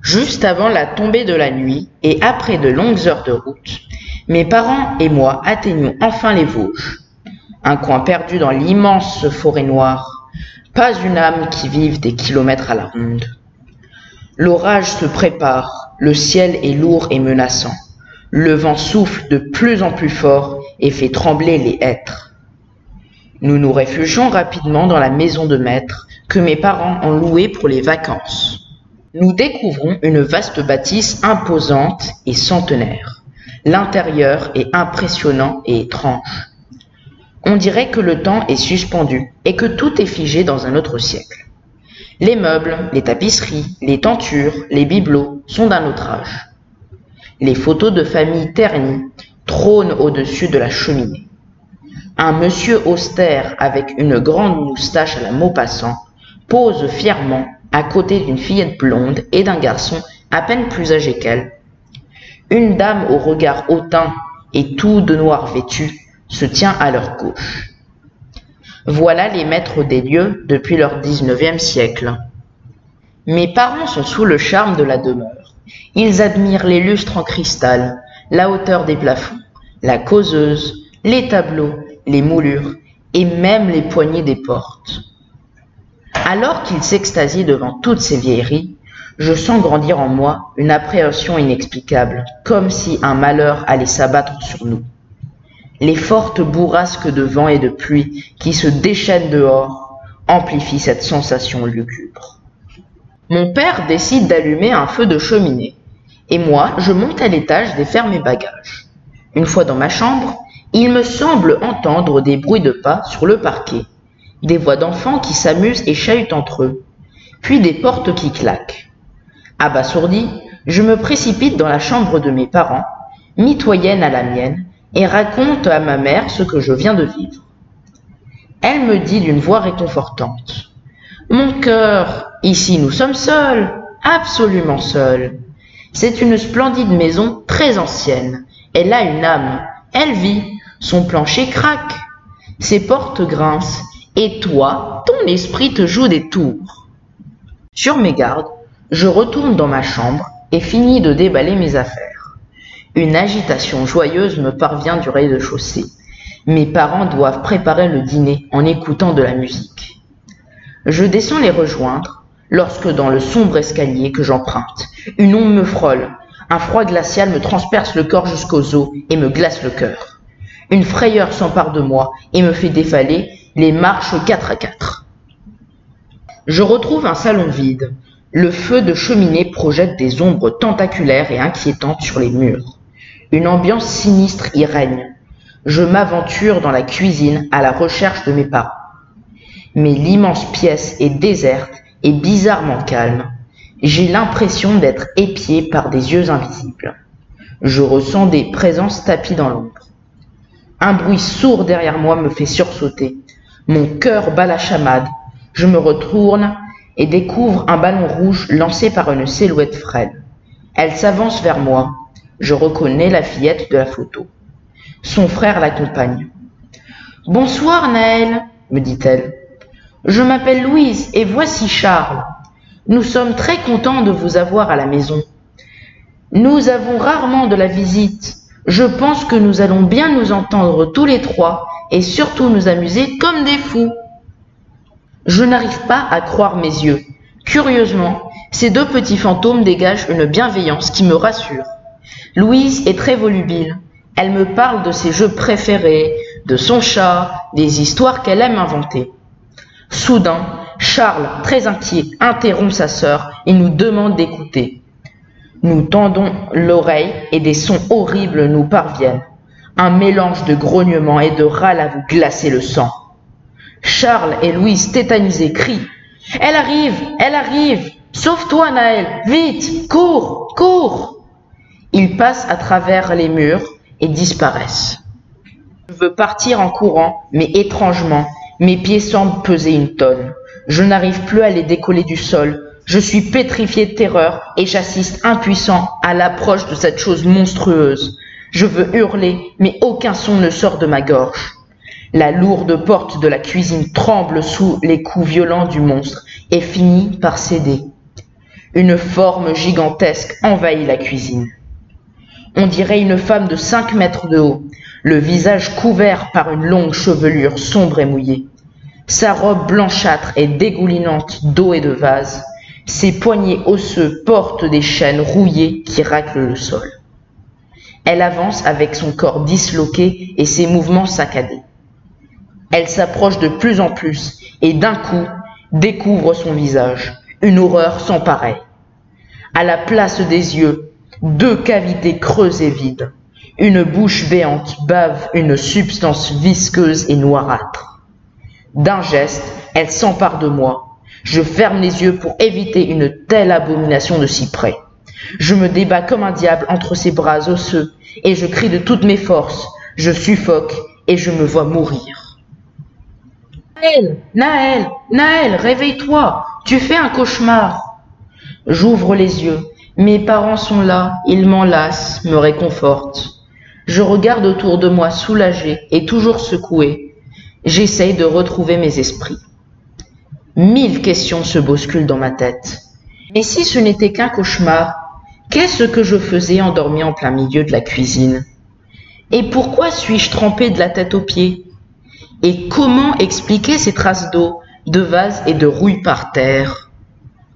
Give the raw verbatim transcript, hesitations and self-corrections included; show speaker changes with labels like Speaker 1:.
Speaker 1: Juste avant la tombée de la nuit et après de longues heures de route, mes parents et moi atteignions enfin les Vosges. Un coin perdu dans l'immense forêt noire, pas une âme qui vive des kilomètres à la ronde. L'orage se prépare, le ciel est lourd et menaçant. Le vent souffle de plus en plus fort et fait trembler les hêtres. Nous nous réfugions rapidement dans la maison de maître que mes parents ont louée pour les vacances. Nous découvrons une vaste bâtisse imposante et centenaire. L'intérieur est impressionnant et étrange. On dirait que le temps est suspendu et que tout est figé dans un autre siècle. Les meubles, les tapisseries, les tentures, les bibelots sont d'un autre âge. Les photos de famille ternies trônent au-dessus de la cheminée. Un monsieur austère avec une grande moustache à la Maupassant pose fièrement à côté d'une fillette blonde et d'un garçon à peine plus âgé qu'elle. Une dame au regard hautain et tout de noir vêtue se tient à leur gauche. Voilà les maîtres des lieux depuis leur dix-neuvième siècle. Mes parents sont sous le charme de la demeure. Ils admirent les lustres en cristal, la hauteur des plafonds, la causeuse, les tableaux, les moulures et même les poignées des portes. Alors qu'ils s'extasient devant toutes ces vieilleries, je sens grandir en moi une appréhension inexplicable, comme si un malheur allait s'abattre sur nous. Les fortes bourrasques de vent et de pluie qui se déchaînent dehors amplifient cette sensation lugubre. Mon père décide d'allumer un feu de cheminée, et moi je monte à l'étage défaire mes bagages. Une fois dans ma chambre, il me semble entendre des bruits de pas sur le parquet, des voix d'enfants qui s'amusent et chahutent entre eux, puis des portes qui claquent. Abasourdi, je me précipite dans la chambre de mes parents, mitoyenne à la mienne, et raconte à ma mère ce que je viens de vivre. Elle me dit d'une voix réconfortante: « Mon cœur, ici nous sommes seuls, absolument seuls. C'est une splendide maison très ancienne. Elle a une âme, elle vit, son plancher craque, ses portes grincent, et toi, ton esprit te joue des tours. » Sur mes gardes, je retourne dans ma chambre et finis de déballer mes affaires. Une agitation joyeuse me parvient du rez-de-chaussée. Mes parents doivent préparer le dîner en écoutant de la musique. Je descends les rejoindre lorsque dans le sombre escalier que j'emprunte, une ombre me frôle, un froid glacial me transperce le corps jusqu'aux os et me glace le cœur. Une frayeur s'empare de moi et me fait défaler les marches quatre à quatre. Je retrouve un salon vide. Le feu de cheminée projette des ombres tentaculaires et inquiétantes sur les murs. Une ambiance sinistre y règne. Je m'aventure dans la cuisine à la recherche de mes parents. Mais l'immense pièce est déserte et bizarrement calme. J'ai l'impression d'être épié par des yeux invisibles. Je ressens des présences tapies dans l'ombre. Un bruit sourd derrière moi me fait sursauter. Mon cœur bat la chamade. Je me retourne et découvre un ballon rouge lancé par une silhouette frêle. Elle s'avance vers moi. Je reconnais la fillette de la photo. Son frère l'accompagne. « Bonsoir Naël, » me dit-elle. « Je m'appelle Louise et voici Charles. Nous sommes très contents de vous avoir à la maison. Nous avons rarement de la visite. Je pense que nous allons bien nous entendre tous les trois et surtout nous amuser comme des fous. » Je n'arrive pas à croire mes yeux. Curieusement, ces deux petits fantômes dégagent une bienveillance qui me rassure. Louise est très volubile. Elle me parle de ses jeux préférés, de son chat, des histoires qu'elle aime inventer. Soudain, Charles, très inquiet, interrompt sa sœur et nous demande d'écouter. Nous tendons l'oreille et des sons horribles nous parviennent. Un mélange de grognements et de râles à vous glacer le sang. Charles et Louise, tétanisés, crient. « Elle arrive, elle arrive! Sauve-toi, Naël! Vite! Cours! Cours !» Ils passent à travers les murs et disparaissent. Je veux partir en courant, mais étrangement, mes pieds semblent peser une tonne. Je n'arrive plus à les décoller du sol. Je suis pétrifié de terreur et j'assiste impuissant à l'approche de cette chose monstrueuse. Je veux hurler, mais aucun son ne sort de ma gorge. La lourde porte de la cuisine tremble sous les coups violents du monstre et finit par céder. Une forme gigantesque envahit la cuisine. On dirait une femme de cinq mètres de haut, le visage couvert par une longue chevelure sombre et mouillée. Sa robe blanchâtre est dégoulinante d'eau et de vase. Ses poignets osseux portent des chaînes rouillées qui raclent le sol. Elle avance avec son corps disloqué et ses mouvements saccadés. Elle s'approche de plus en plus et d'un coup découvre son visage, une horreur sans pareille. À la place des yeux, deux cavités creuses et vides. Une bouche béante bave une substance visqueuse et noirâtre. D'un geste, elle s'empare de moi. Je ferme les yeux pour éviter une telle abomination de si près. Je me débats comme un diable entre ses bras osseux et je crie de toutes mes forces. Je suffoque et je me vois mourir. Naël, Naël, Naël, réveille-toi, tu fais un cauchemar. J'ouvre les yeux. Mes parents sont là, ils m'enlacent, me réconfortent. Je regarde autour de moi soulagé et toujours secoué. J'essaye de retrouver mes esprits. Mille questions se bousculent dans ma tête. Mais si ce n'était qu'un cauchemar, qu'est-ce que je faisais endormi en plein milieu de la cuisine? Et pourquoi suis-je trempé de la tête aux pieds? Et comment expliquer ces traces d'eau, de vase et de rouille par terre?